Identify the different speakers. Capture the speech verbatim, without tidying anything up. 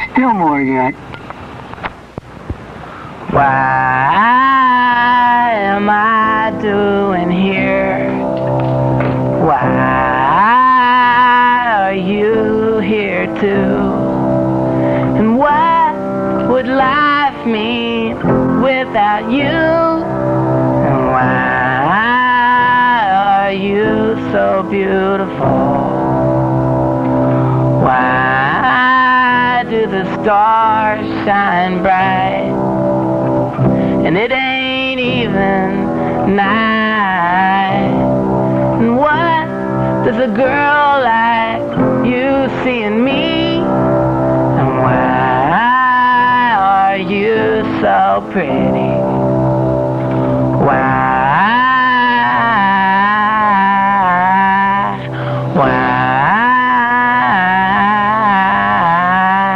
Speaker 1: Still more yet.
Speaker 2: Why am I doing here? Why are you here too? And what would life mean without you? And why are you so beautiful? Why do the stars shine bright? And it ain't even night. And what does a girl like you see in me? And why are you so pretty?